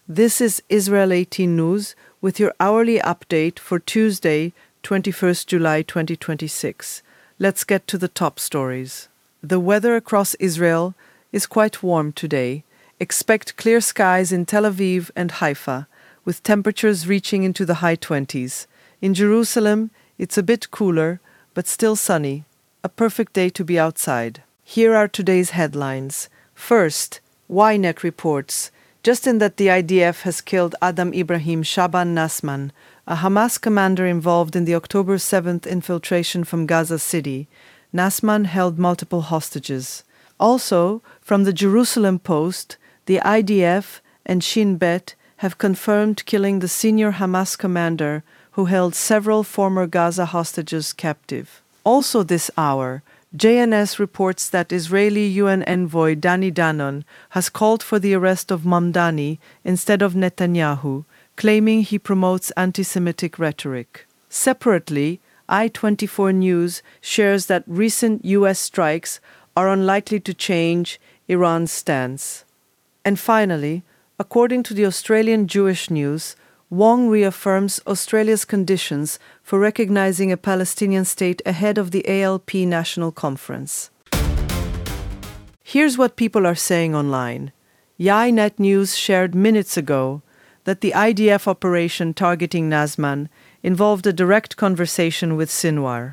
This is Israel 18 News with your hourly update for Tuesday, 21st July 2026. Let's get to the top stories. The weather across Israel is quite warm today. Expect clear skies in Tel Aviv and Haifa, with temperatures reaching into the high 20s. In Jerusalem, it's a bit cooler, but still sunny. A perfect day to be outside. Here are today's headlines. First, Ynet reports, just in that the IDF has killed Adam Ibrahim Shaban Nasman, a Hamas commander involved in the October 7th infiltration from Gaza City. Nasman held multiple hostages. Also, from the Jerusalem Post, the IDF and Shin Bet have confirmed killing the senior Hamas commander who held several former Gaza hostages captive. Also this hour, JNS reports that Israeli UN envoy Dani Danon has called for the arrest of Mamdani instead of Netanyahu, claiming he promotes anti-Semitic rhetoric. Separately, I24 News shares that recent US strikes are unlikely to change Iran's stance. And finally, according to the Australian Jewish News, Wong reaffirms Australia's conditions for recognizing a Palestinian state ahead of the ALP National Conference. Here's what people are saying online. Ynet News shared minutes ago that the IDF operation targeting Nasman involved a direct conversation with Sinwar.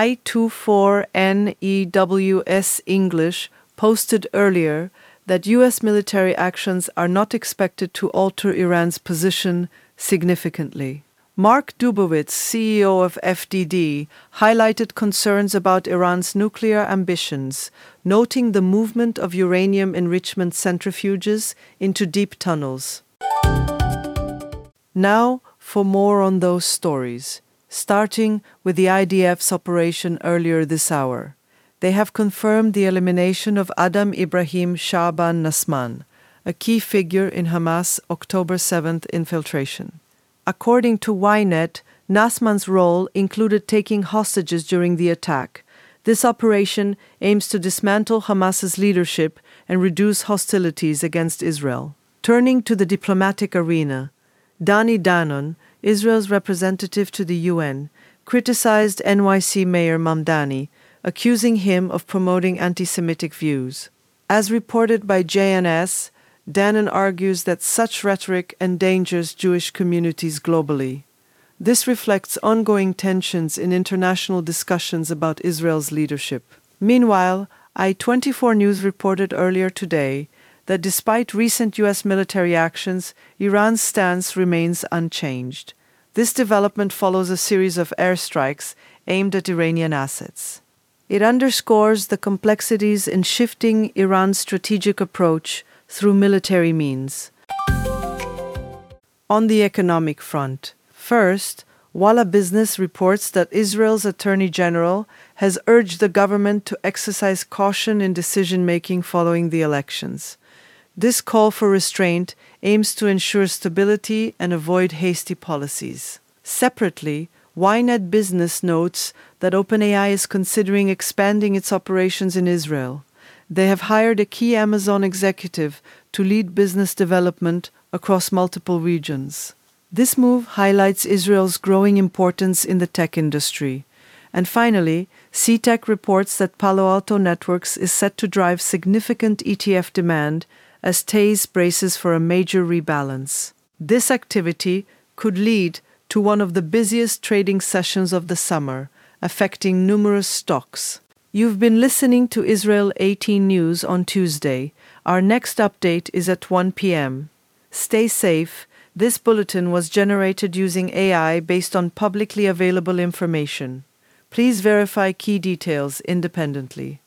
I24NEWS English posted earlier that U.S. military actions are not expected to alter Iran's position significantly. Mark Dubowitz, CEO of FDD, highlighted concerns about Iran's nuclear ambitions, noting the movement of uranium enrichment centrifuges into deep tunnels. Now, for more on those stories, starting with the IDF's operation earlier this hour. They have confirmed the elimination of Adam Ibrahim Shaban Nasman, a key figure in Hamas' October 7th infiltration. According to Ynet, Nasman's role included taking hostages during the attack. This operation aims to dismantle Hamas's leadership and reduce hostilities against Israel. Turning to the diplomatic arena, Dani Danon, Israel's representative to the UN, criticized NYC Mayor Mamdani, accusing him of promoting anti-Semitic views. As reported by JNS, Danon argues that such rhetoric endangers Jewish communities globally. This reflects ongoing tensions in international discussions about Israel's leadership. Meanwhile, I24 News reported earlier today that despite recent U.S. military actions, Iran's stance remains unchanged. This development follows a series of airstrikes aimed at Iranian assets. It underscores the complexities in shifting Iran's strategic approach through military means. On the economic front, first, Walla Business reports that Israel's Attorney General has urged the government to exercise caution in decision-making following the elections. This call for restraint aims to ensure stability and avoid hasty policies. Separately, Ynet Business notes that OpenAI is considering expanding its operations in Israel. They have hired a key Amazon executive to lead business development across multiple regions. This move highlights Israel's growing importance in the tech industry. And finally, CTEC reports that Palo Alto Networks is set to drive significant ETF demand as TASE braces for a major rebalance. This activity could lead to one of the busiest trading sessions of the summer, affecting numerous stocks. You've been listening to Israel 18 News on Tuesday. Our next update is at 1 p.m. Stay safe. This bulletin was generated using AI based on publicly available information. Please verify key details independently.